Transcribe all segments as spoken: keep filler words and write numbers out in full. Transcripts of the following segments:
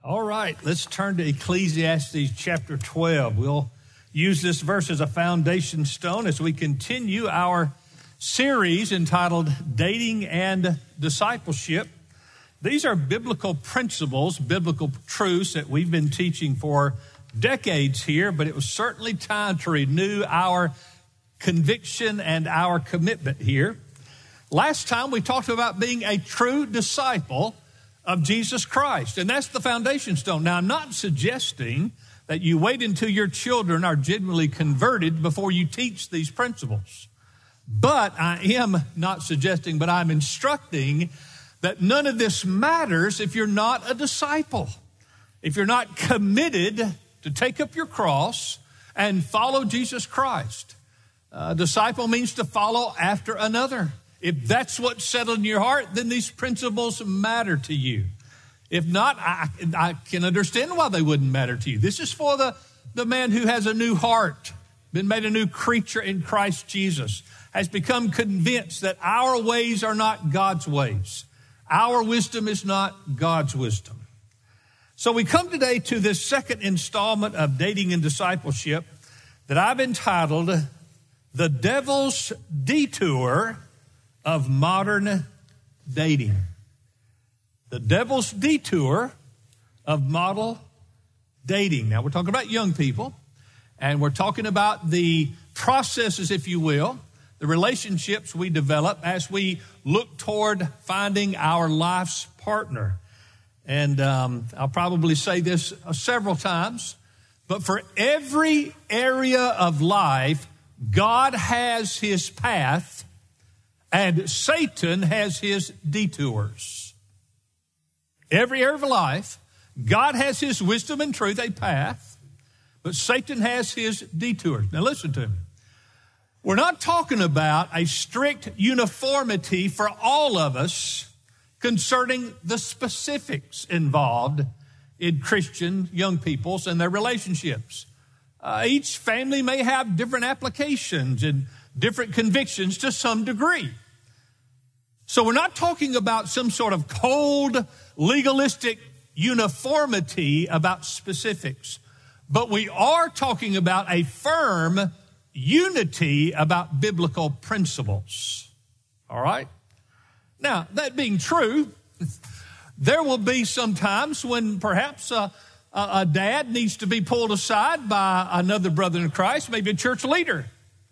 All right, let's turn to Ecclesiastes chapter twelve. We'll use this verse as a foundation stone as we continue our series entitled Dating and Discipleship. These are biblical principles, biblical truths that we've been teaching for decades here, but it was certainly time to renew our conviction and our commitment here. Last time we talked about being a true disciple of Jesus Christ, and that's the foundation stone. Now, I'm not suggesting that you wait until your children are genuinely converted before you teach these principles. But I am not suggesting, but I'm instructing that none of this matters if you're not a disciple, if you're not committed to take up your cross and follow Jesus Christ. A disciple means to follow after another. If that's what's settled in your heart, then these principles matter to you. If not, I, I can understand why they wouldn't matter to you. This is for the, the man who has a new heart, been made a new creature in Christ Jesus, has become convinced that our ways are not God's ways. Our wisdom is not God's wisdom. So we come today to this second installment of Dating and Discipleship that I've entitled The Devil's Detour of Modern Dating. The Devil's Detour of Model Dating. Now, we're talking about young people, and we're talking about the processes, if you will, the relationships we develop as we look toward finding our life's partner. And um, I'll probably say this several times, but for every area of life, God has his path, and Satan has his detours. Every area of life, God has his wisdom and truth, a path, but Satan has his detours. Now listen to me. We're not talking about a strict uniformity for all of us concerning the specifics involved in Christian young peoples and their relationships. Uh, each family may have different applications and different convictions to some degree. So we're not talking about some sort of cold, legalistic uniformity about specifics, but we are talking about a firm unity about biblical principles. All right? Now, that being true, there will be some times when perhaps a, a, a dad needs to be pulled aside by another brother in Christ, maybe a church leader.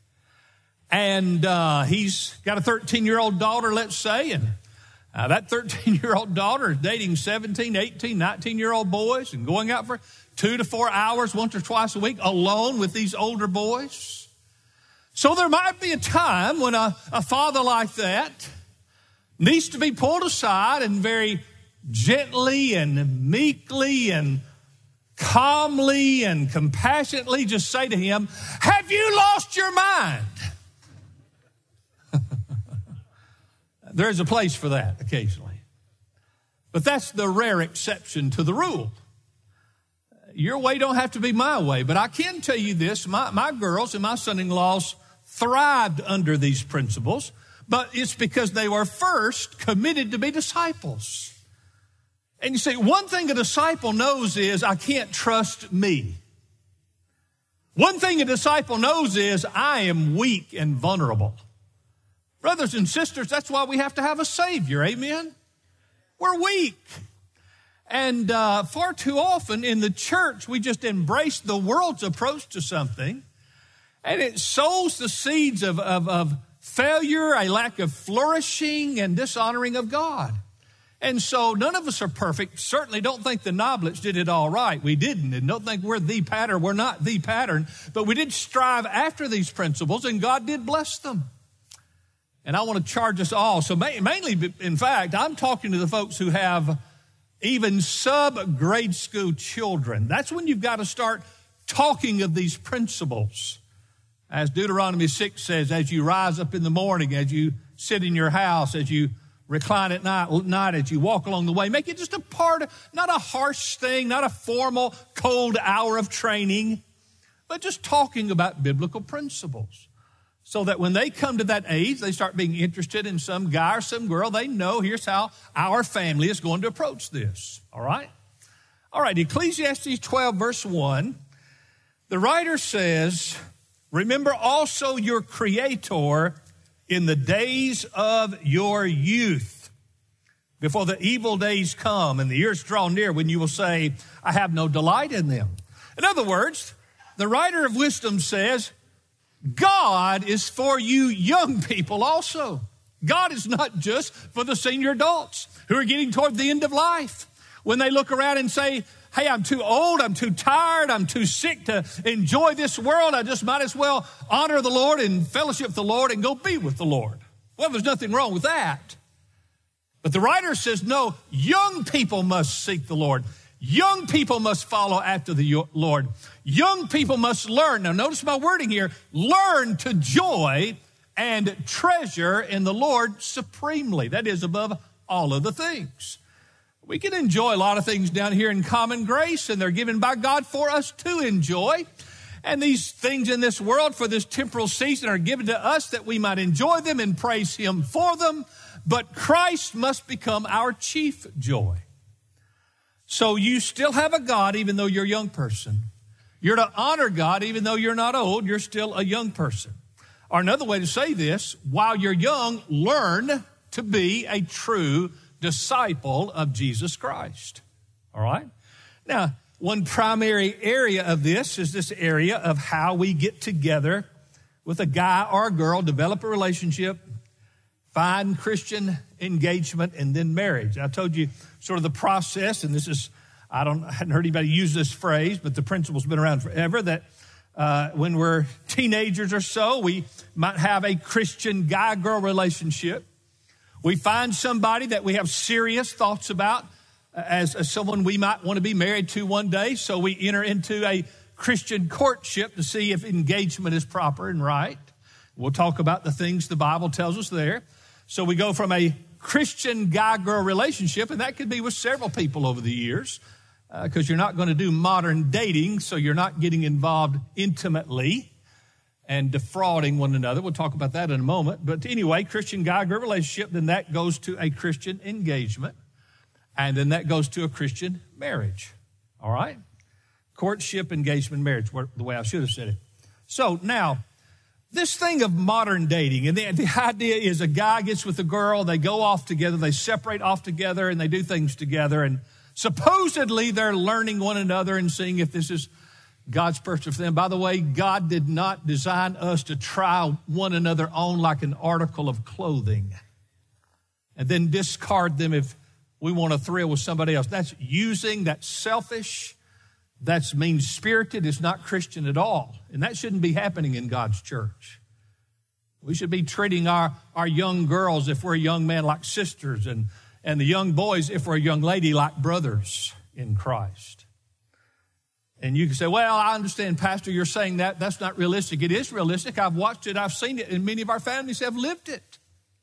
And uh, he's got a thirteen-year-old daughter, let's say, and uh, that thirteen-year-old daughter is dating seventeen, eighteen, nineteen-year-old boys and going out for two to four hours once or twice a week alone with these older boys. So there might be a time when a, a father like that needs to be pulled aside and very gently and meekly and calmly and compassionately just say to him, "Have you lost your mind?" There's a place for that occasionally. But that's the rare exception to the rule. Your way don't have to be my way. But I can tell you this, my, my girls and my son-in-laws thrived under these principles, but it's because they were first committed to be disciples. And you see, one thing a disciple knows is I can't trust me. One thing a disciple knows is I am weak and vulnerable. Brothers and sisters, that's why we have to have a Savior, amen? We're weak. And uh, far too often in the church, we just embrace the world's approach to something, and it sows the seeds of, of, of failure, a lack of flourishing, and dishonoring of God. And so none of us are perfect. Certainly don't think the Noblets did it all right. We didn't. And don't think we're the pattern. We're not the pattern. But we did strive after these principles, and God did bless them. And I want to charge us all. So mainly, in fact, I'm talking to the folks who have even sub-grade school children. That's when you've got to start talking of these principles. As Deuteronomy six says, as you rise up in the morning, as you sit in your house, as you recline at night, night, as you walk along the way, make it just a part of, not a harsh thing, not a formal, cold hour of training, but just talking about biblical principles. So that when they come to that age, they start being interested in some guy or some girl, they know here's how our family is going to approach this, all right? All right, Ecclesiastes twelve, verse one, the writer says, remember also your Creator in the days of your youth, before the evil days come and the years draw near when you will say, I have no delight in them. In other words, the writer of wisdom says, God is for you young people also. God is not just for the senior adults who are getting toward the end of life. When they look around and say, hey, I'm too old, I'm too tired, I'm too sick to enjoy this world, I just might as well honor the Lord and fellowship with the Lord and go be with the Lord. Well, there's nothing wrong with that. But the writer says, no, young people must seek the Lord. Young people must follow after the Lord. Young people must learn. Now, notice my wording here. Learn to joy and treasure in the Lord supremely. That is above all other things. We can enjoy a lot of things down here in common grace, and they're given by God for us to enjoy. And these things in this world for this temporal season are given to us that we might enjoy them and praise Him for them. But Christ must become our chief joy. So you still have a God even though you're a young person. You're to honor God even though you're not old. You're still a young person. Or another way to say this, while you're young, learn to be a true disciple of Jesus Christ. All right? Now, one primary area of this is this area of how we get together with a guy or a girl, develop a relationship, find Christian engagement, and then marriage. I told you sort of the process, and this is, I don't, I hadn't heard anybody use this phrase, but the principle's been around forever, that uh, when we're teenagers or so, we might have a Christian guy-girl relationship. We find somebody that we have serious thoughts about as, as someone we might want to be married to one day, so we enter into a Christian courtship to see if engagement is proper and right. We'll talk about the things the Bible tells us there. So we go from a Christian guy-girl relationship, and that could be with several people over the years, because uh, you're not going to do modern dating, so you're not getting involved intimately and defrauding one another. We'll talk about that in a moment. But anyway, Christian guy-girl relationship, then that goes to a Christian engagement, and then that goes to a Christian marriage. All right? Courtship, engagement, marriage, the way I should have said it. So now, this thing of modern dating, and the, the idea is a guy gets with a girl, they go off together, they separate off together, and they do things together, and supposedly they're learning one another and seeing if this is God's person for them. By the way, God did not design us to try one another on like an article of clothing and then discard them if we want to thrill with somebody else. That's using, that's selfish. That's mean-spirited. It's not Christian at all. And that shouldn't be happening in God's church. We should be treating our, our young girls, if we're a young man, like sisters, and, and the young boys, if we're a young lady, like brothers in Christ. And you can say, well, I understand, Pastor, you're saying that. That's not realistic. It is realistic. I've watched it. I've seen it. And many of our families have lived it.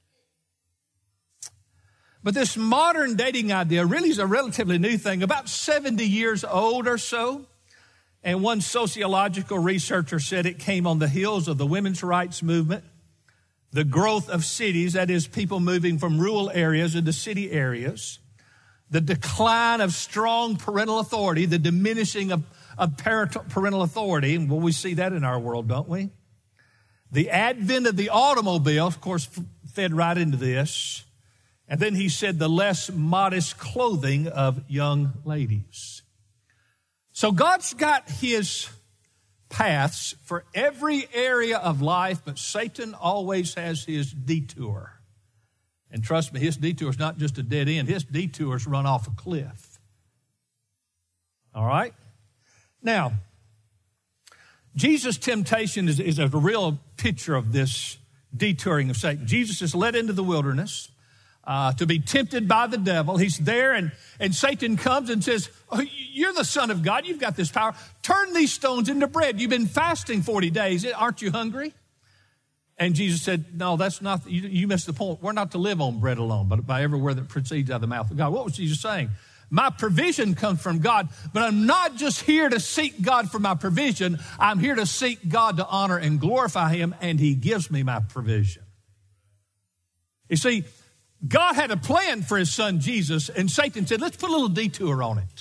But this modern dating idea really is a relatively new thing, about seventy years old or so. And one sociological researcher said it came on the heels of the women's rights movement, the growth of cities, that is, people moving from rural areas into city areas, the decline of strong parental authority, the diminishing of, of parental, parental authority. Well, we see that in our world, don't we? The advent of the automobile, of course, fed right into this. And then he said the less modest clothing of young ladies. So God's got his paths for every area of life, but Satan always has his detour. And trust me, his detour is not just a dead end. His detours run off a cliff. All right? Now, Jesus' temptation is, is a real picture of this detouring of Satan. Jesus is led into the wilderness Uh, to be tempted by the devil. He's there, and, and Satan comes and says, oh, you're the Son of God. You've got this power. Turn these stones into bread. You've been fasting forty days. Aren't you hungry? And Jesus said, no, that's not, you, you missed the point. We're not to live on bread alone, but by every word that proceeds out of the mouth of God. What was Jesus saying? My provision comes from God, but I'm not just here to seek God for my provision. I'm here to seek God to honor and glorify him, and he gives me my provision. You see, God had a plan for his son Jesus, and Satan said, let's put a little detour on it.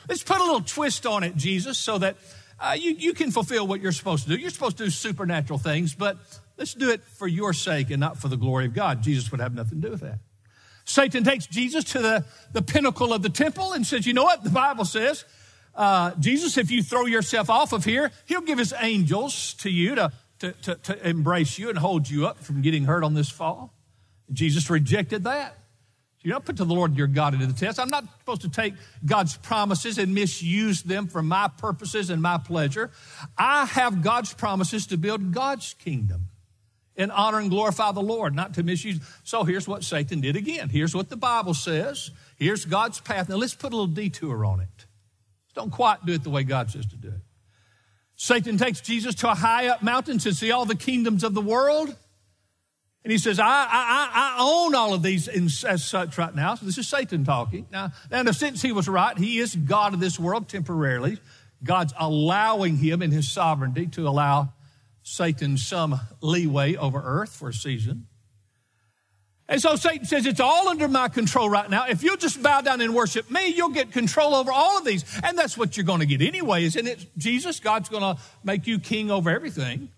let's put a little twist on it, Jesus, so that uh, you, you can fulfill what you're supposed to do. You're supposed to do supernatural things, but let's do it for your sake and not for the glory of God. Jesus would have nothing to do with that. Satan takes Jesus to the, the pinnacle of the temple and says, you know what? The Bible says, uh, Jesus, if you throw yourself off of here, he'll give his angels to you to, to, to, to embrace you and hold you up from getting hurt on this fall. Jesus rejected that. You don't put to the Lord your God into the test. I'm not supposed to take God's promises and misuse them for my purposes and my pleasure. I have God's promises to build God's kingdom and honor and glorify the Lord, not to misuse. So here's what Satan did again. Here's what the Bible says. Here's God's path. Now let's put a little detour on it. Don't quite do it the way God says to do it. Satan takes Jesus to a high up mountain to see all the kingdoms of the world. And he says, I, I, I own all of these in, as such right now. So this is Satan talking. Now, now, in a sense, he was right. He is God of this world temporarily. God's allowing him in his sovereignty to allow Satan some leeway over earth for a season. And so Satan says, it's all under my control right now. If you'll just bow down and worship me, you'll get control over all of these. And that's what you're going to get anyway, isn't it? Jesus, God's going to make you king over everything.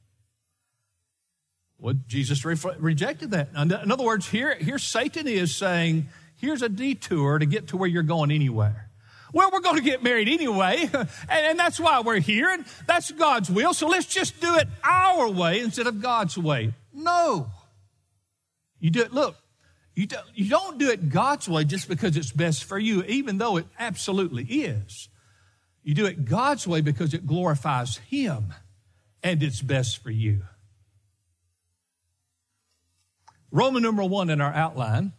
Well, Jesus re- rejected that. In other words, here, here Satan is saying, here's a detour to get to where you're going anywhere. Well, we're going to get married anyway, and, and that's why we're here, and that's God's will, so let's just do it our way instead of God's way. No. You do it, look, you, do, you don't do it God's way just because it's best for you, even though it absolutely is. You do it God's way because it glorifies him, and it's best for you. Roman numeral one in our outline.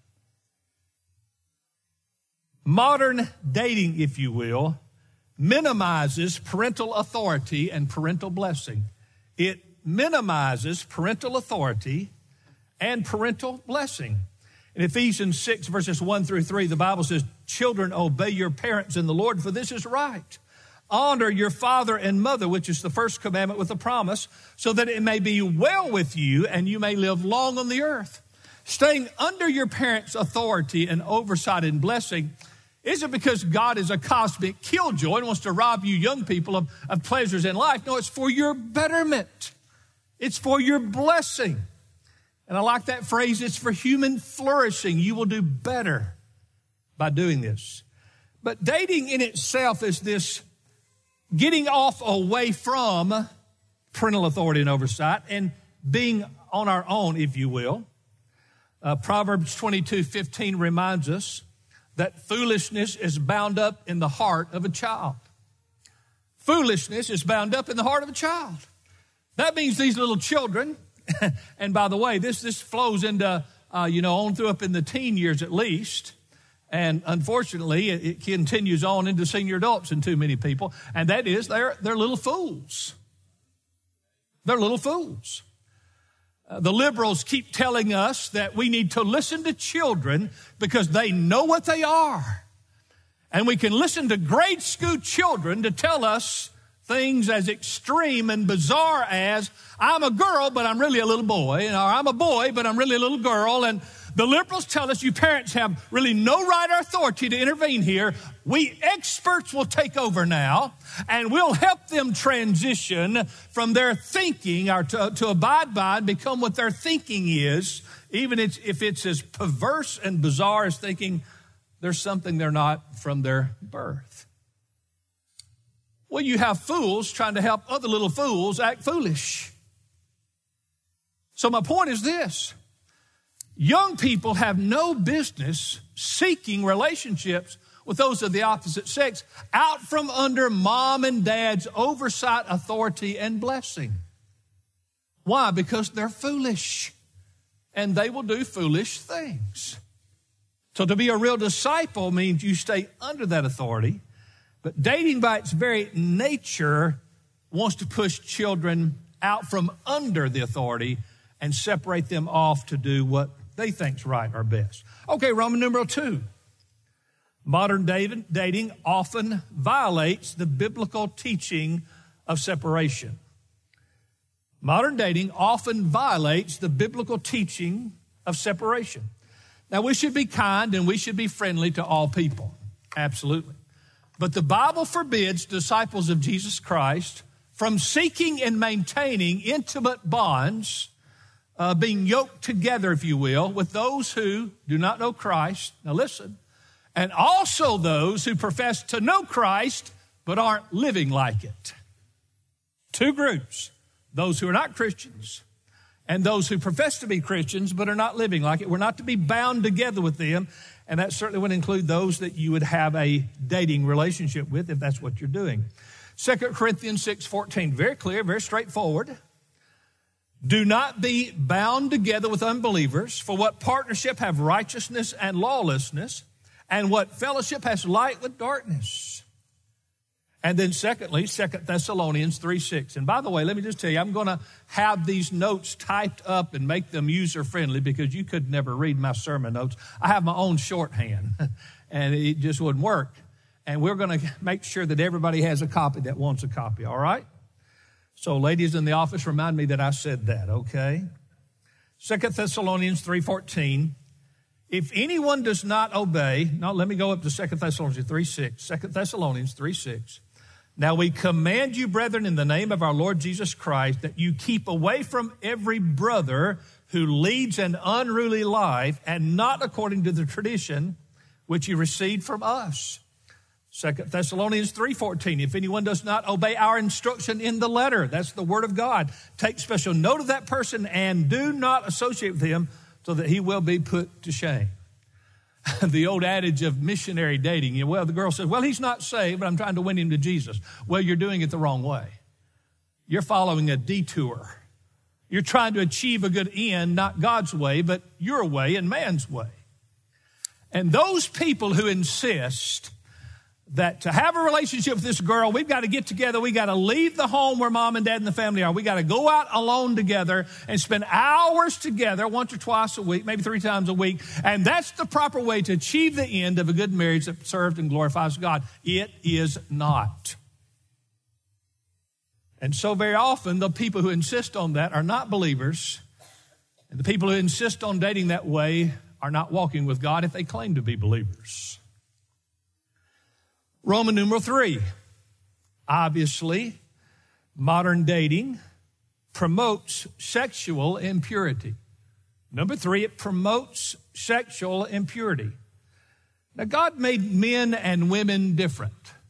Modern dating, if you will, minimizes parental authority and parental blessing. It minimizes parental authority and parental blessing. In Ephesians six, verses one through three, the Bible says, children, obey your parents in the Lord, for this is right. Honor your father and mother, which is the first commandment with a promise, so that it may be well with you and you may live long on the earth. Staying under your parents' authority and oversight and blessing isn't because God is a cosmic killjoy and wants to rob you young people of, of pleasures in life. No, it's for your betterment. It's for your blessing. And I like that phrase, it's for human flourishing. You will do better by doing this. But dating in itself is this getting off away from parental authority and oversight and being on our own, if you will. Uh, Proverbs twenty-two fifteen reminds us that foolishness is bound up in the heart of a child. Foolishness is bound up in the heart of a child. That means these little children, and by the way, this, this flows into, uh, you know, on through up in the teen years at least. And unfortunately, it, it continues on into senior adults in too many people. And that is, they're, they're little fools. They're little fools. Uh, the liberals keep telling us that we need to listen to children because they know what they are. And we can listen to grade school children to tell us things as extreme and bizarre as, I'm a girl, but I'm really a little boy, or I'm a boy, but I'm really a little girl. And the liberals tell us you parents have really no right or authority to intervene here. We experts will take over now, and we'll help them transition from their thinking or to, to abide by and become what their thinking is, even if it's as perverse and bizarre as thinking there's something they're not from their birth. Well, you have fools trying to help other little fools act foolish. So my point is this. Young people have no business seeking relationships with those of the opposite sex out from under mom and dad's oversight, authority, and blessing. Why? Because they're foolish, and they will do foolish things. So to be a real disciple means you stay under that authority, but dating by its very nature wants to push children out from under the authority and separate them off to do what they think's right or best. Okay, Roman numeral two. Modern dating often violates the biblical teaching of separation. Modern dating often violates the biblical teaching of separation. Now, we should be kind and we should be friendly to all people. Absolutely. But the Bible forbids disciples of Jesus Christ from seeking and maintaining intimate bonds, uh, being yoked together, if you will, with those who do not know Christ. Now listen, and also those who profess to know Christ but aren't living like it. Two groups, those who are not Christians and those who profess to be Christians but are not living like it. We're not to be bound together with them, and that certainly would include those that you would have a dating relationship with if that's what you're doing. Second Corinthians six fourteen, very clear, very straightforward. Do not be bound together with unbelievers, for what partnership have righteousness and lawlessness, and what fellowship has light with darkness? And then secondly, Second Thessalonians three six. And by the way, let me just tell you, I'm going to have these notes typed up and make them user-friendly because you could never read my sermon notes. I have my own shorthand, and it just wouldn't work. And we're going to make sure that everybody has a copy that wants a copy, all right? So ladies in the office, remind me that I said that, okay? Second Thessalonians three fourteen. If anyone does not obey, now let me go up to Second Thessalonians three six. Second Thessalonians three six. Now we command you, brethren, in the name of our Lord Jesus Christ, that you keep away from every brother who leads an unruly life and not according to the tradition which you received from us. Second Thessalonians three fourteen, if anyone does not obey our instruction in the letter, that's the word of God, take special note of that person and do not associate with him so that he will be put to shame. The old adage of missionary dating, you know, well, the girl says, well, he's not saved, but I'm trying to win him to Jesus. Well, you're doing it the wrong way. You're following a detour. You're trying to achieve a good end, not God's way, but your way and man's way. And those people who insist that to have a relationship with this girl, we've got to get together, we got to leave the home where mom and dad and the family are, we got to go out alone together and spend hours together once or twice a week, maybe three times a week, and that's the proper way to achieve the end of a good marriage that serves and glorifies God. It is not. And so very often the people who insist on that are not believers, and the people who insist on dating that way are not walking with God if they claim to be believers. Roman numeral three, obviously, modern dating promotes sexual impurity. Number three, it promotes sexual impurity. Now, God made men and women different.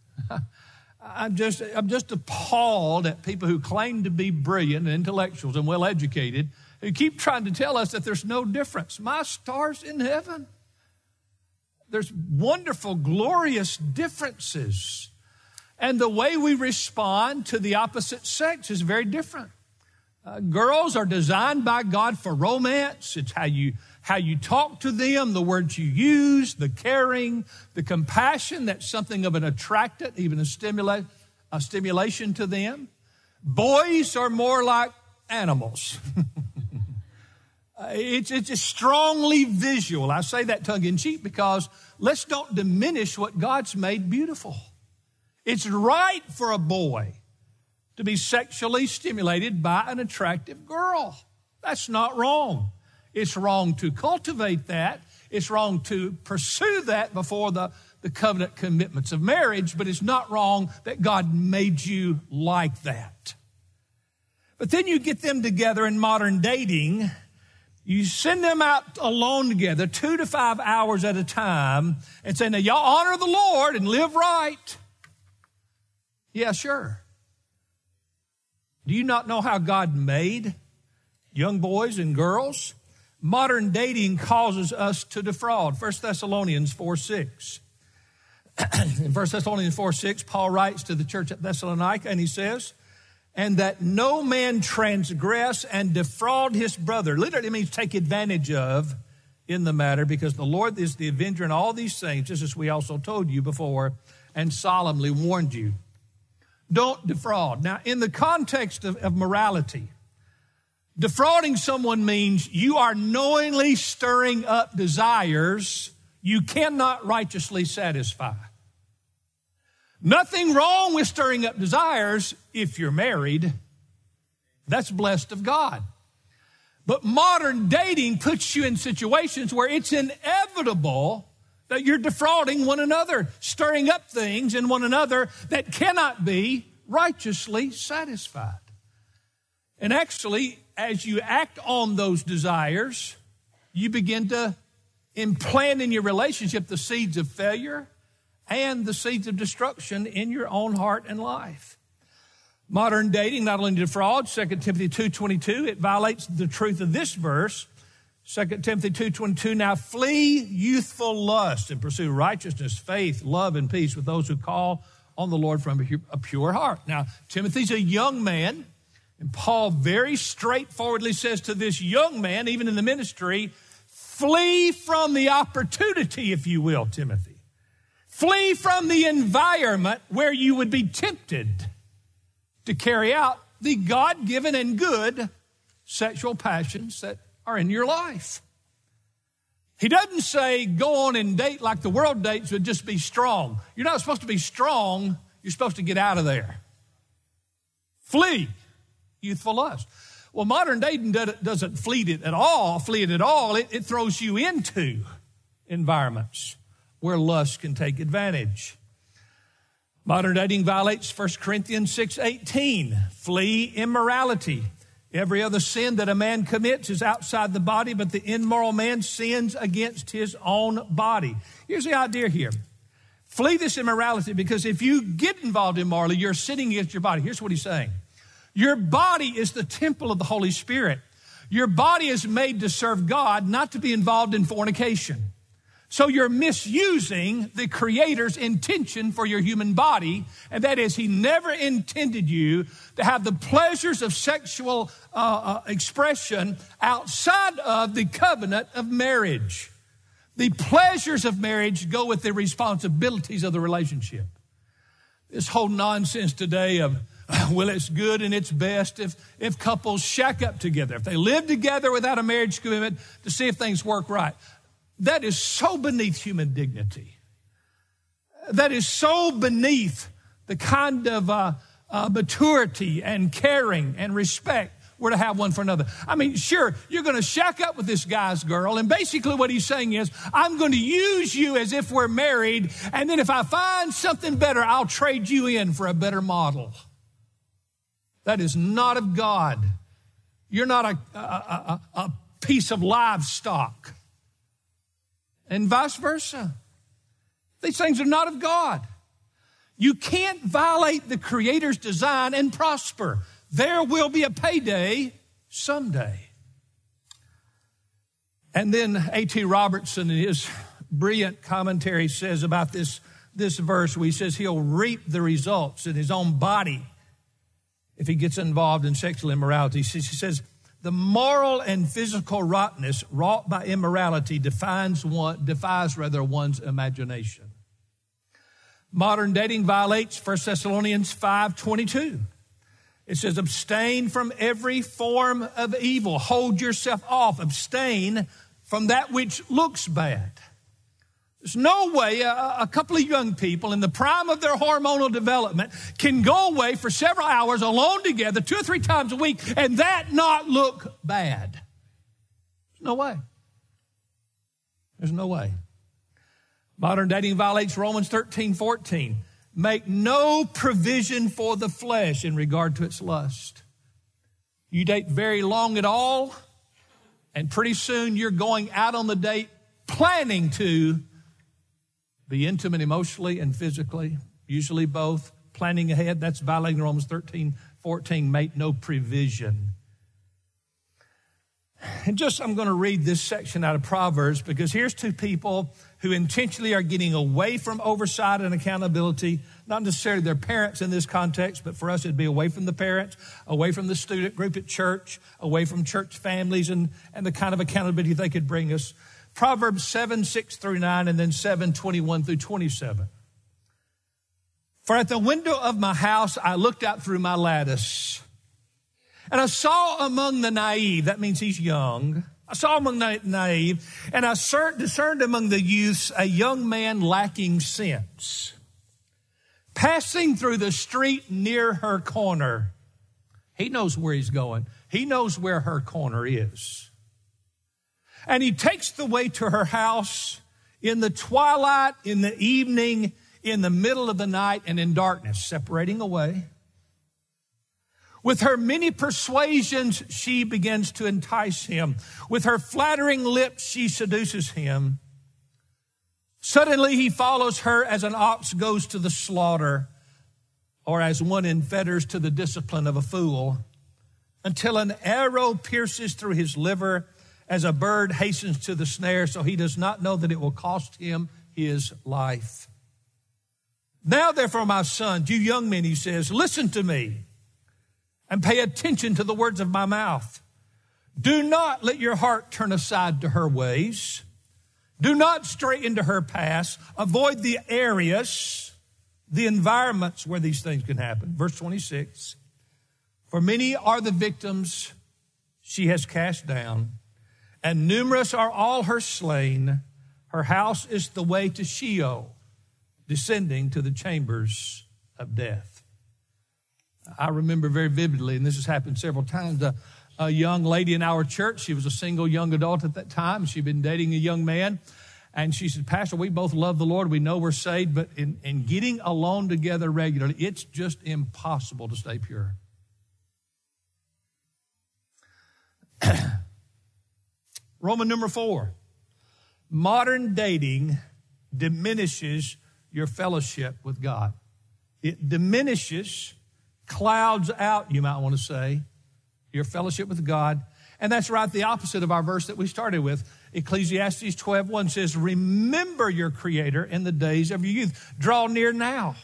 I'm just, I'm just appalled at people who claim to be brilliant and intellectuals and well-educated who keep trying to tell us that there's no difference. My stars in heaven. There's wonderful, glorious differences. And the way we respond to the opposite sex is very different. Uh, girls are designed by God for romance. It's how you, how you talk to them, the words you use, the caring, the compassion. That's something of an attractant, even a, stimula- a stimulation to them. Boys are more like animals. Uh, it's, it's just strongly visual. I say that tongue-in-cheek because let's don't diminish what God's made beautiful. It's right for a boy to be sexually stimulated by an attractive girl. That's not wrong. It's wrong to cultivate that. It's wrong to pursue that before the, the covenant commitments of marriage, but it's not wrong that God made you like that. But then you get them together in modern dating. You send them out alone together, two to five hours at a time, and say, now, y'all honor the Lord and live right. Yeah, sure. Do you not know how God made young boys and girls? Modern dating causes us to defraud. First Thessalonians four six. In First Thessalonians four six, Paul writes to the church at Thessalonica, and he says, and that no man transgress and defraud his brother. Literally means take advantage of in the matter, because the Lord is the avenger in all these things, just as we also told you before and solemnly warned you. Don't defraud. Now, in the context of, of morality, defrauding someone means you are knowingly stirring up desires you cannot righteously satisfy. Nothing wrong with stirring up desires if you're married. That's blessed of God. But modern dating puts you in situations where it's inevitable that you're defrauding one another, stirring up things in one another that cannot be righteously satisfied. And actually, as you act on those desires, you begin to implant in your relationship the seeds of failure and the seeds of destruction in your own heart and life. Modern dating not only defrauds, Second Timothy two twenty-two, it violates the truth of this verse. Second Timothy two twenty-two, now flee youthful lust and pursue righteousness, faith, love, and peace with those who call on the Lord from a pure heart. Now, Timothy's a young man, and Paul very straightforwardly says to this young man, even in the ministry, flee from the opportunity, if you will, Timothy. Flee from the environment where you would be tempted to carry out the God-given and good sexual passions that are in your life. He doesn't say go on and date like the world dates, but just be strong. You're not supposed to be strong. You're supposed to get out of there. Flee youthful lust. Well, modern dating doesn't flee it at all, flee it at all. It, it throws you into environments where lust can take advantage. Modern dating violates First Corinthians six eighteen. Flee immorality. Every other sin that a man commits is outside the body, but the immoral man sins against his own body. Here's the idea here. Flee this immorality, because if you get involved immorally, you're sinning against your body. Here's what he's saying. Your body is the temple of the Holy Spirit. Your body is made to serve God, not to be involved in fornication. So you're misusing the Creator's intention for your human body, and that is He never intended you to have the pleasures of sexual uh, uh, expression outside of the covenant of marriage. The pleasures of marriage go with the responsibilities of the relationship. This whole nonsense today of, well, it's good and it's best if, if couples shack up together, if they live together without a marriage commitment to see if things work right. That is so beneath human dignity. That is so beneath the kind of uh, uh, maturity and caring and respect we're to have one for another. I mean, sure, you're going to shack up with this guy's girl, and basically what he's saying is, I'm going to use you as if we're married, and then if I find something better, I'll trade you in for a better model. That is not of God. You're not a, a, a, a piece of livestock. And vice versa. These things are not of God. You can't violate the Creator's design and prosper. There will be a payday someday. And then A T Robertson, in his brilliant commentary, says about this, this verse, where he says he'll reap the results in his own body if he gets involved in sexual immorality. He says, the moral and physical rottenness wrought by immorality defines one, defies rather one's imagination. Modern dating violates First Thessalonians five twenty-two. It says, abstain from every form of evil. Hold yourself off. Abstain from that which looks bad. There's no way a, a couple of young people in the prime of their hormonal development can go away for several hours alone together two or three times a week and that not look bad. There's no way. There's no way. Modern dating violates Romans thirteen fourteen. Make no provision for the flesh in regard to its lust. You date very long at all, and pretty soon you're going out on the date planning to be intimate emotionally and physically, usually both, planning ahead. That's violating Romans thirteen fourteen, make no provision. And just, I'm going to read this section out of Proverbs, because here's two people who intentionally are getting away from oversight and accountability, not necessarily their parents in this context, but for us it'd be away from the parents, away from the student group at church, away from church families and, and the kind of accountability they could bring us. Proverbs seven, six through nine, and then seven, twenty-one through twenty-seven. For at the window of my house I looked out through my lattice, and I saw among the naive, that means he's young, I saw among the naive, and I discerned among the youths a young man lacking sense, passing through the street near her corner. He knows where he's going. He knows where her corner is. And he takes the way to her house in the twilight, in the evening, in the middle of the night, and in darkness, separating away. With her many persuasions, she begins to entice him. With her flattering lips, she seduces him. Suddenly, he follows her as an ox goes to the slaughter, or as one in fetters to the discipline of a fool, until an arrow pierces through his liver, as a bird hastens to the snare, so he does not know that it will cost him his life. Now, therefore, my sons, you young men, he says, listen to me and pay attention to the words of my mouth. Do not let your heart turn aside to her ways. Do not stray into her paths. Avoid the areas, the environments where these things can happen. Verse twenty-six, for many are the victims she has cast down, and numerous are all her slain. Her house is the way to Sheol, descending to the chambers of death. I remember very vividly, and this has happened several times, a, a young lady in our church. She was a single young adult at that time. She'd been dating a young man. And she said, Pastor, we both love the Lord. We know we're saved. But in, in getting alone together regularly, it's just impossible to stay pure. Roman number four, modern dating diminishes your fellowship with God. It diminishes, clouds out, you might want to say, your fellowship with God. And that's right the opposite of our verse that we started with. Ecclesiastes twelve one says, remember your Creator in the days of your youth. Draw near now.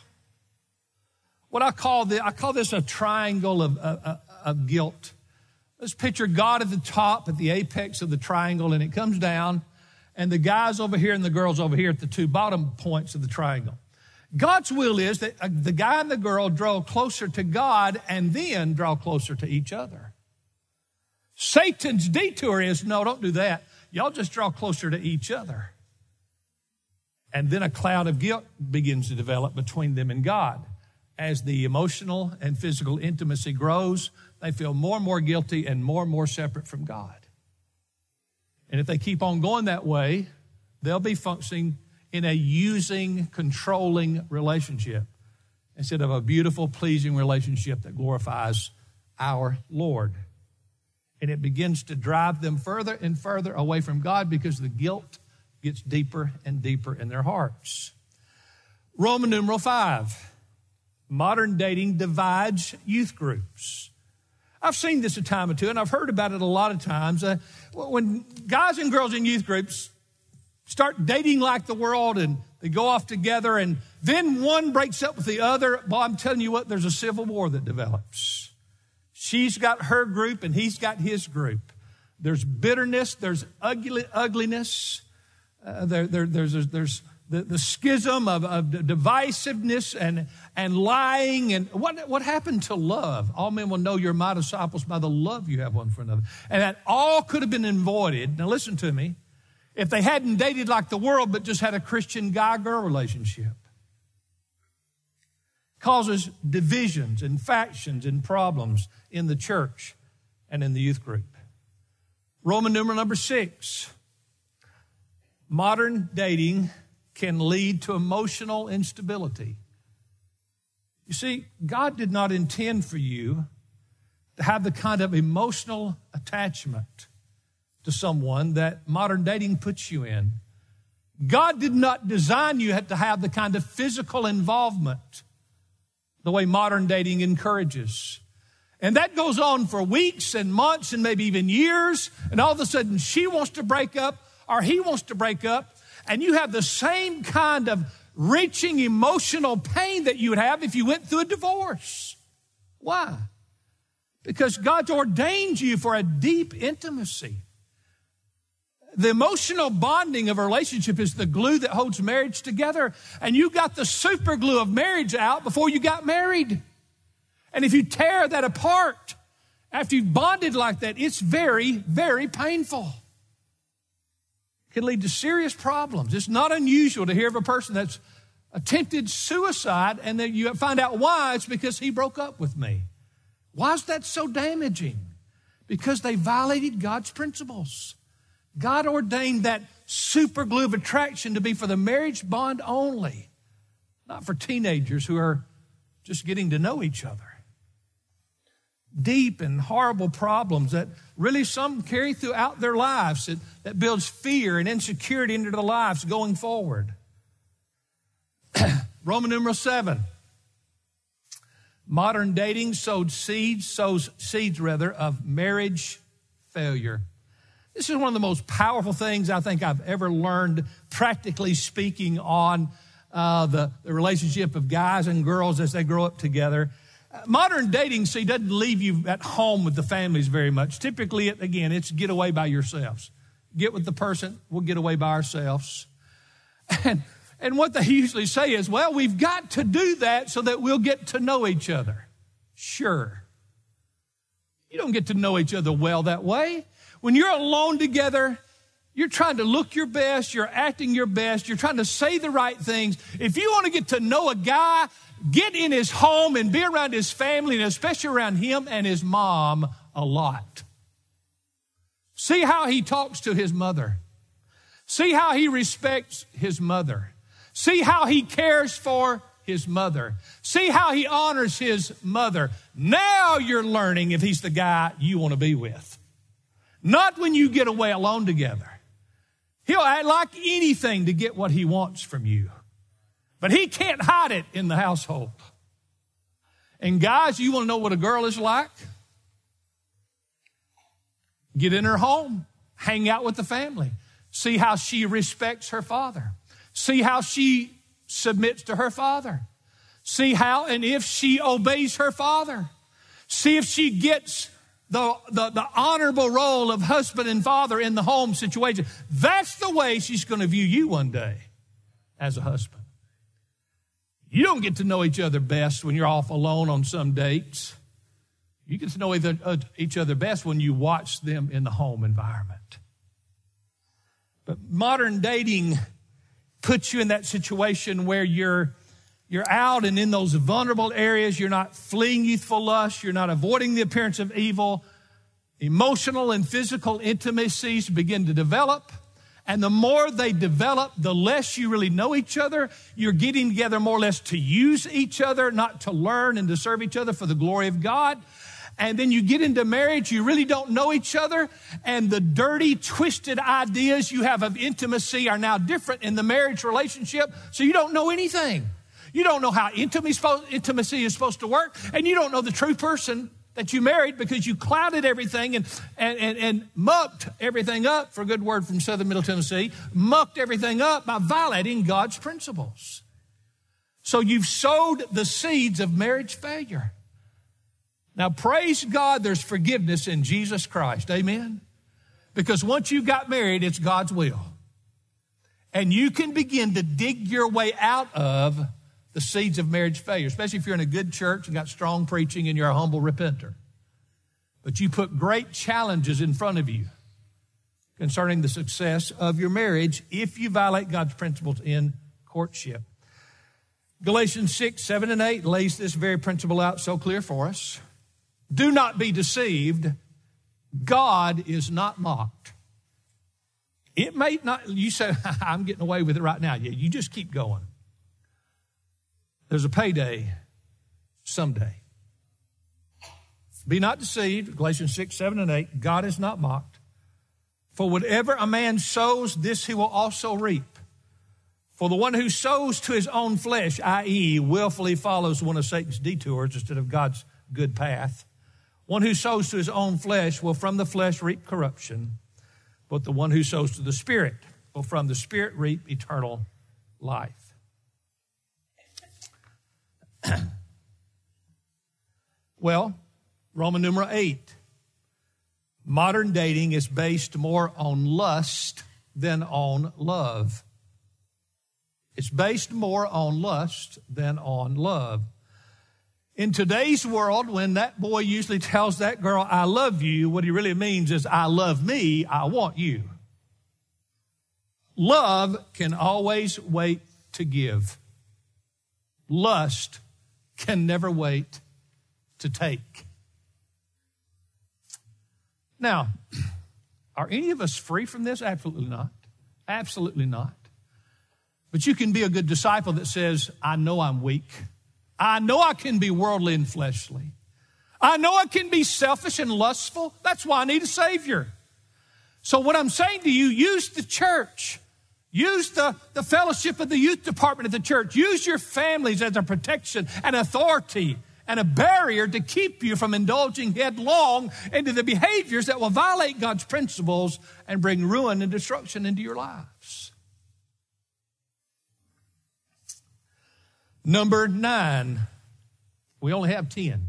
What I call the, I call this a triangle of, of, of guilt. Let's picture God at the top, at the apex of the triangle, and it comes down, and the guys over here and the girls over here at the two bottom points of the triangle. God's will is that the guy and the girl draw closer to God and then draw closer to each other. Satan's detour is, no, don't do that. Y'all just draw closer to each other. And then a cloud of guilt begins to develop between them and God. As the emotional and physical intimacy grows, they feel more and more guilty and more and more separate from God. And if they keep on going that way, they'll be functioning in a using, controlling relationship instead of a beautiful, pleasing relationship that glorifies our Lord. And it begins to drive them further and further away from God because the guilt gets deeper and deeper in their hearts. Roman numeral five, modern dating divides youth groups. I've seen this a time or two, and I've heard about it a lot of times. Uh, when guys and girls in youth groups start dating like the world and they go off together and then one breaks up with the other, well, I'm telling you what, there's a civil war that develops. She's got her group and he's got his group. There's bitterness, there's ugly, ugliness, uh, there, there, there's, there's the, the schism of, of divisiveness and, and lying. And what, what happened to love? All men will know you're my disciples by the love you have one for another. And that all could have been avoided. Now listen to me. If they hadn't dated like the world, but just had a Christian guy-girl relationship. Causes divisions and factions and problems in the church and in the youth group. Roman numeral number six. Modern dating can lead to emotional instability. You see, God did not intend for you to have the kind of emotional attachment to someone that modern dating puts you in. God did not design you to have the kind of physical involvement the way modern dating encourages. And that goes on for weeks and months and maybe even years. And all of a sudden she wants to break up or he wants to break up. And you have the same kind of reaching emotional pain that you would have if you went through a divorce. Why? Because God's ordained you for a deep intimacy. The emotional bonding of a relationship is the glue that holds marriage together. And you got the super glue of marriage out before you got married. And if you tear that apart after you've bonded like that, it's very, very painful. It can lead to serious problems. It's not unusual to hear of a person that's attempted suicide and then you find out why. It's because he broke up with me. Why is that so damaging? Because they violated God's principles. God ordained that super glue of attraction to be for the marriage bond only, not for teenagers who are just getting to know each other. Deep and horrible problems that really some carry throughout their lives that, that builds fear and insecurity into their lives going forward. Roman numeral seven. Modern dating sowed seeds, sows seeds rather, of marriage failure. This is one of the most powerful things I think I've ever learned, practically speaking, on uh, the, the relationship of guys and girls as they grow up together. Modern dating, see, doesn't leave you at home with the families very much. Typically, again, it's get away by yourselves. Get with the person, we'll get away by ourselves. And, and what they usually say is, well, we've got to do that so that we'll get to know each other. Sure. You don't get to know each other well that way. When you're alone together, you're trying to look your best, you're acting your best, you're trying to say the right things. If you want to get to know a guy, get in his home and be around his family, and especially around him and his mom a lot. See how he talks to his mother. See how he respects his mother. See how he cares for his mother. See how he honors his mother. Now you're learning if he's the guy you want to be with. Not when you get away alone together. He'll act like anything to get what he wants from you. But he can't hide it in the household. And guys, you want to know what a girl is like? Get in her home. Hang out with the family. See how she respects her father. See how she submits to her father. See how and if she obeys her father. See if she gets the, the, the honorable role of husband and father in the home situation. That's the way she's going to view you one day as a husband. You don't get to know each other best when you're off alone on some dates. You get to know either, uh, each other best when you watch them in the home environment. But modern dating puts you in that situation where you're You're out and in those vulnerable areas. You're not fleeing youthful lust. You're not avoiding the appearance of evil. Emotional and physical intimacies begin to develop. And the more they develop, the less you really know each other. You're getting together more or less to use each other, not to learn and to serve each other for the glory of God. And then you get into marriage, you really don't know each other. And the dirty, twisted ideas you have of intimacy are now different in the marriage relationship. So you don't know anything. You don't know how intimacy is supposed to work, and you don't know the true person that you married because you clouded everything and, and, and, and mucked everything up, for a good word from Southern Middle Tennessee, mucked everything up by violating God's principles. So you've sowed the seeds of marriage failure. Now, praise God, there's forgiveness in Jesus Christ. Amen? Because once you got married, it's God's will. And you can begin to dig your way out of the seeds of marriage failure, especially if you're in a good church and got strong preaching and you're a humble repenter. But you put great challenges in front of you concerning the success of your marriage if you violate God's principles in courtship. Galatians six, seven, and eight lays this very principle out so clear for us. Do not be deceived. God is not mocked. It may not, you say, I'm getting away with it right now. Yeah, you just keep going. There's a payday someday. Be not deceived, Galatians six, seven, and eight. God is not mocked. For whatever a man sows, this he will also reap. For the one who sows to his own flesh, that is willfully follows one of Satan's detours instead of God's good path, one who sows to his own flesh will from the flesh reap corruption, but the one who sows to the Spirit will from the Spirit reap eternal life. Well, Roman numeral eight. Modern dating is based more on lust than on love. It's based more on lust than on love. In today's world, when that boy usually tells that girl, I love you, what he really means is, I love me, I want you. Love can always wait to give. Lust can never wait to take. Now, are any of us free from this? Absolutely not. Absolutely not. But you can be a good disciple that says, I know I'm weak. I know I can be worldly and fleshly. I know I can be selfish and lustful. That's why I need a Savior. So what I'm saying to you, use the church. Use the, the fellowship of the youth department of the church. Use your families as a protection and authority and a barrier to keep you from indulging headlong into the behaviors that will violate God's principles and bring ruin and destruction into your lives. Number nine, we only have ten.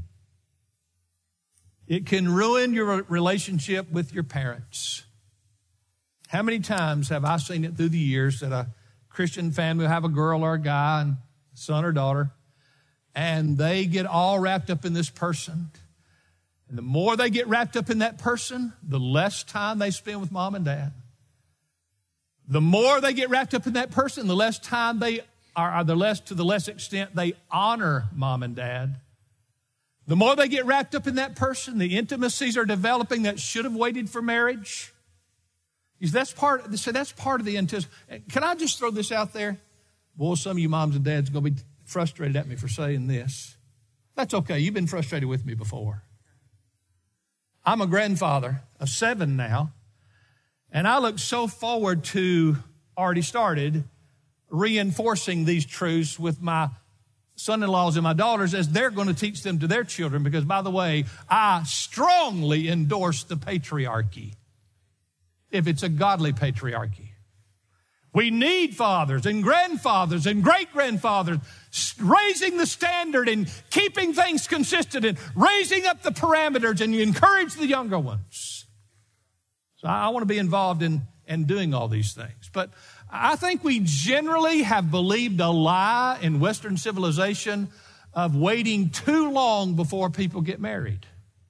It can ruin your relationship with your parents. How many times have I seen it through the years that a Christian family will have a girl or a guy, and son or daughter, and they get all wrapped up in this person. And the more they get wrapped up in that person, the less time they spend with mom and dad. The more they get wrapped up in that person, the less time they are, or the less, to the less extent they honor mom and dad. The more they get wrapped up in that person, the intimacies are developing that should have waited for marriage. That's part, so that's part of the anticipation. Can I just throw this out there? Boy, some of you moms and dads are going to be frustrated at me for saying this. That's okay. You've been frustrated with me before. I'm a grandfather of seven now, and I look so forward to, already started, reinforcing these truths with my son-in-laws and my daughters as they're going to teach them to their children, because, by the way, I strongly endorse the patriarchy, if it's a godly patriarchy. We need fathers and grandfathers and great-grandfathers raising the standard and keeping things consistent and raising up the parameters, and you encourage the younger ones. So I want to be involved in, in doing all these things. But I think we generally have believed a lie in Western civilization of waiting too long before people get married.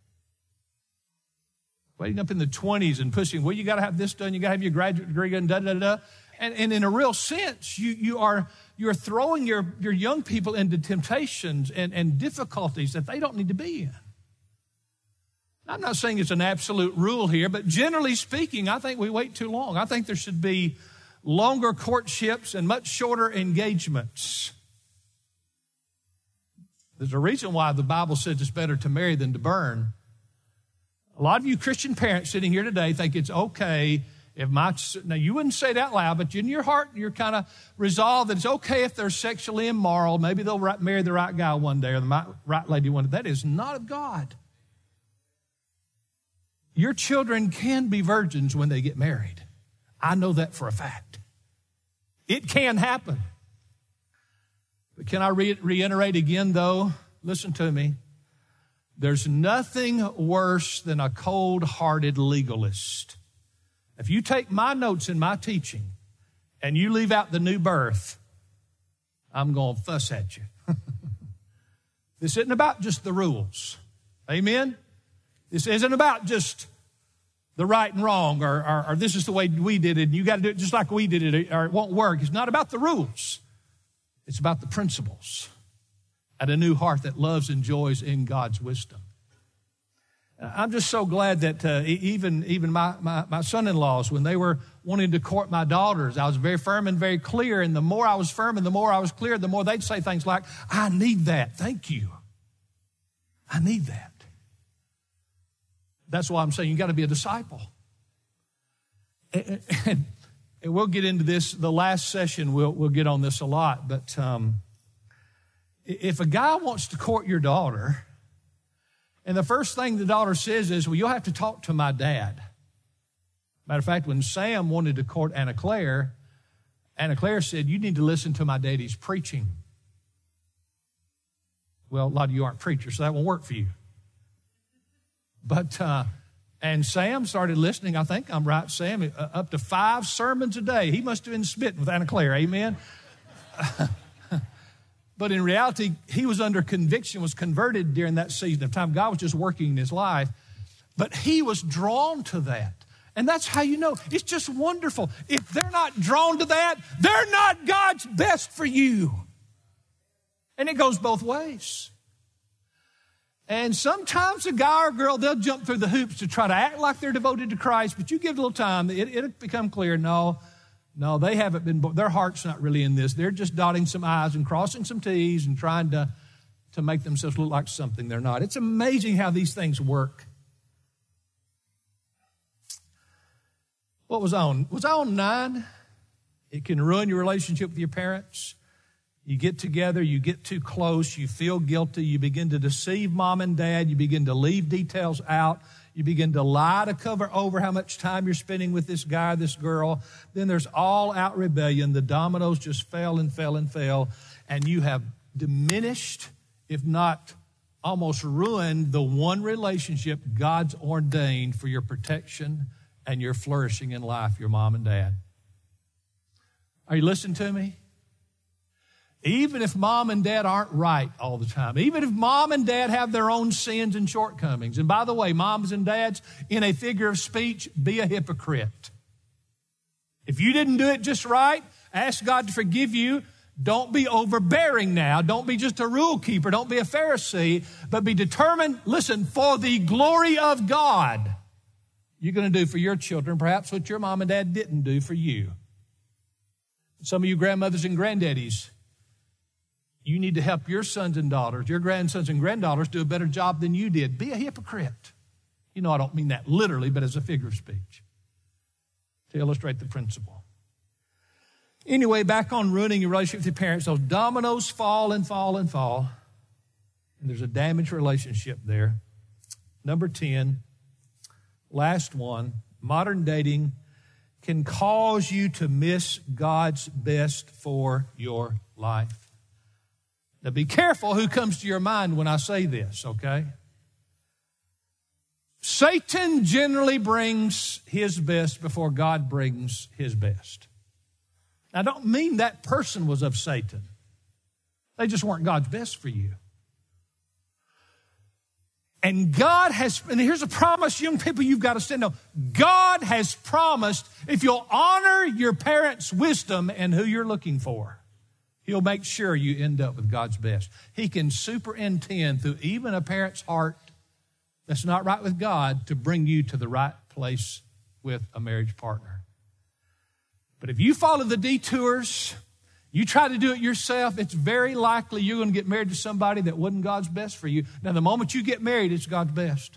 Waiting up in the twenties and pushing, well, you got to have this done, you got to have your graduate degree done, da, da, da, da. And, and in a real sense, you, you are you're throwing your, your young people into temptations and, and difficulties that they don't need to be in. I'm not saying it's an absolute rule here, but generally speaking, I think we wait too long. I think there should be longer courtships and much shorter engagements. There's a reason why the Bible says it's better to marry than to burn. A lot of you Christian parents sitting here today think it's okay if my, now you wouldn't say it out loud, but in your heart, you're kind of resolved that it's okay if they're sexually immoral. Maybe they'll marry the right guy one day or the right lady one day. That is not of God. Your children can be virgins when they get married. I know that for a fact. It can happen. But can I re- reiterate again, though? Listen to me. There's nothing worse than a cold-hearted legalist. If you take my notes in my teaching and you leave out the new birth, I'm going to fuss at you. This isn't about just the rules. Amen? This isn't about just the right and wrong, or, or, or this is the way we did it, and you got to do it just like we did it, or it won't work. It's not about the rules. It's about the principles and a new heart that loves and enjoys in God's wisdom. I'm just so glad that uh, even, even my, my, my son-in-laws, when they were wanting to court my daughters, I was very firm and very clear, and the more I was firm and the more I was clear, the more they'd say things like, I need that. Thank you. I need that. That's why I'm saying you got to be a disciple. And, and, and we'll get into this, the last session, we'll, we'll get on this a lot. But um, if a guy wants to court your daughter, and the first thing the daughter says is, well, you'll have to talk to my dad. Matter of fact, when Sam wanted to court Anna Claire, Anna Claire said, you need to listen to my daddy's preaching. Well, a lot of you aren't preachers, so that won't work for you. But, uh, and Sam started listening, I think I'm right, Sam, uh, up to five sermons a day. He must have been smitten with Anna Claire, amen? But in reality, he was under conviction, was converted during that season of time. God was just working in his life. But he was drawn to that. And that's how you know. It's just wonderful. If they're not drawn to that, they're not God's best for you. And it goes both ways. And sometimes a guy or a girl, they'll jump through the hoops to try to act like they're devoted to Christ, but you give it a little time, it, it'll become clear, no, No, they haven't been, their heart's not really in this. They're just dotting some I's and crossing some T's and trying to, to make themselves look like something they're not. It's amazing how these things work. What was I on? Was I on nine? It can ruin your relationship with your parents. You get together, you get too close, you feel guilty, you begin to deceive mom and dad, you begin to leave details out, you begin to lie to cover over how much time you're spending with this guy or this girl. Then there's all-out rebellion. The dominoes just fell and fell and fell, and you have diminished, if not almost ruined, the one relationship God's ordained for your protection and your flourishing in life, your mom and dad. Are you listening to me? Even if mom and dad aren't right all the time, even if mom and dad have their own sins and shortcomings, and by the way, moms and dads, in a figure of speech, be a hypocrite. If you didn't do it just right, ask God to forgive you. Don't be overbearing now. Don't be just a rule keeper. Don't be a Pharisee, but be determined, listen, for the glory of God, you're going to do for your children perhaps what your mom and dad didn't do for you. Some of you grandmothers and granddaddies, you need to help your sons and daughters, your grandsons and granddaughters do a better job than you did. Be a hypocrite. You know, I don't mean that literally, but as a figure of speech to illustrate the principle. Anyway, back on ruining your relationship with your parents, those dominoes fall and fall and fall, and there's a damaged relationship there. Number ten, last one, modern dating can cause you to miss God's best for your life. Now be careful who comes to your mind when I say this, okay? Satan generally brings his best before God brings his best. Now, I don't mean that person was of Satan. They just weren't God's best for you. And God has, and here's a promise, young people, you've got to stand on. God has promised if you'll honor your parents' wisdom and who you're looking for, He'll make sure you end up with God's best. He can superintend through even a parent's heart that's not right with God to bring you to the right place with a marriage partner. But if you follow the detours, you try to do it yourself, it's very likely you're going to get married to somebody that wasn't God's best for you. Now, the moment you get married, it's God's best.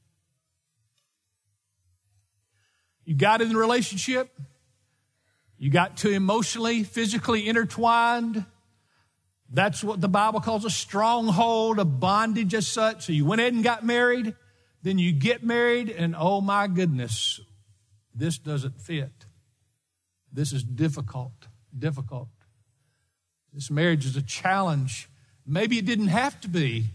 You got in the relationship. You got too emotionally, physically intertwined. That's what the Bible calls a stronghold, a bondage as such. So you went ahead and got married. Then you get married, and oh my goodness, this doesn't fit. This is difficult, difficult. This marriage is a challenge. Maybe it didn't have to be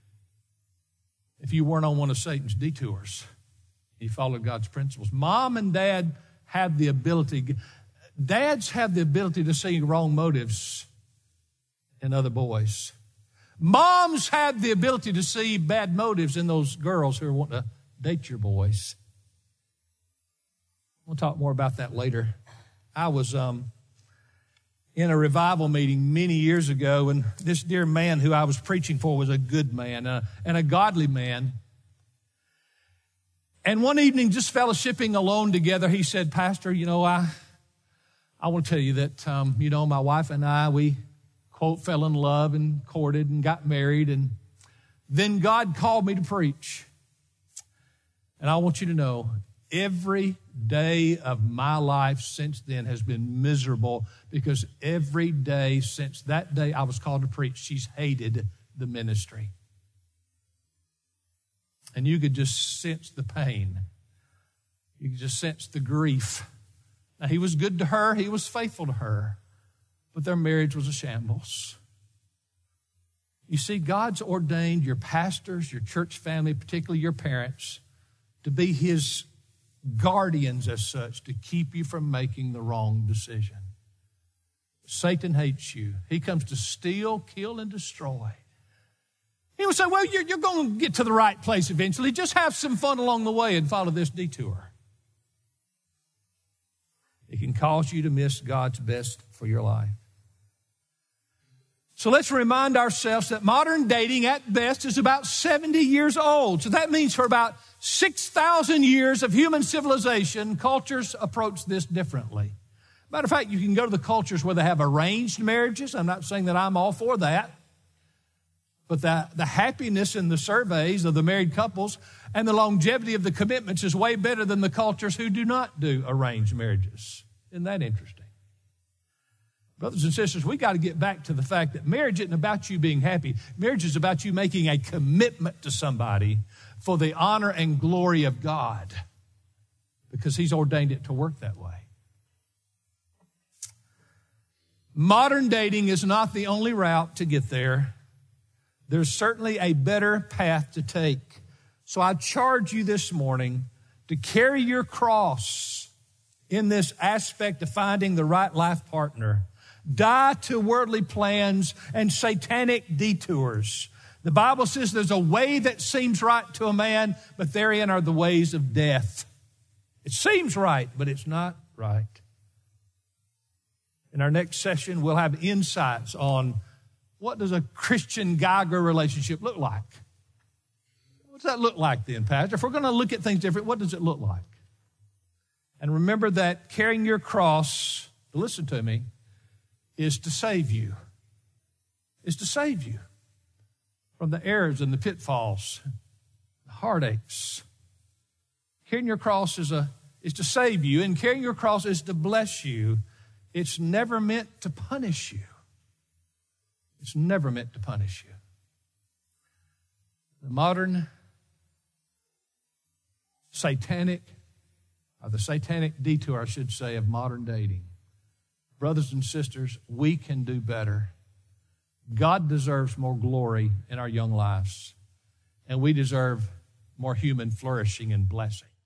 if you weren't on one of Satan's detours. You followed God's principles. Mom and dad have the ability, dads have the ability to see wrong motives in other boys. Moms have the ability to see bad motives in those girls who want to date your boys. We'll talk more about that later. I was um, in a revival meeting many years ago, and this dear man who I was preaching for was a good man uh, and a godly man. And one evening, just fellowshipping alone together, he said, "Pastor, you know, I I want to tell you that, um, you know, my wife and I, we, quote, fell in love and courted and got married. And then God called me to preach. And I want you to know, every day of my life since then has been miserable because every day since that day I was called to preach, she's hated the ministry." And you could just sense the pain. You could just sense the grief. Now, he was good to her. He was faithful to her. But their marriage was a shambles. You see, God's ordained your pastors, your church family, particularly your parents, to be His guardians as such, to keep you from making the wrong decision. Satan hates you. He comes to steal, kill, and destroy. He will say, well, you're, you're going to get to the right place eventually. Just have some fun along the way and follow this detour. It can cause you to miss God's best for your life. So let's remind ourselves that modern dating at best is about seventy years old. So that means for about six thousand years of human civilization, cultures approach this differently. Matter of fact, you can go to the cultures where they have arranged marriages. I'm not saying that I'm all for that. But the, the happiness in the surveys of the married couples and the longevity of the commitments is way better than the cultures who do not do arranged marriages. Isn't that interesting? Brothers and sisters, we got to get back to the fact that marriage isn't about you being happy. Marriage is about you making a commitment to somebody for the honor and glory of God, because He's ordained it to work that way. Modern dating is not the only route to get there. There's certainly a better path to take. So I charge you this morning to carry your cross in this aspect of finding the right life partner. Die to worldly plans and satanic detours. The Bible says there's a way that seems right to a man, but therein are the ways of death. It seems right, but it's not right. In our next session, we'll have insights on what does a Christian guy-girl relationship look like? What does that look like then, Pastor? If we're going to look at things different, what does it look like? And remember that carrying your cross, listen to me, is to save you. Is to save you from the errors and the pitfalls, the heartaches. Carrying your cross is, a, is to save you, and carrying your cross is to bless you. It's never meant to punish you. It's never meant to punish you. The modern satanic, or the satanic detour, I should say, of modern dating. Brothers and sisters, we can do better. God deserves more glory in our young lives, and we deserve more human flourishing and blessing.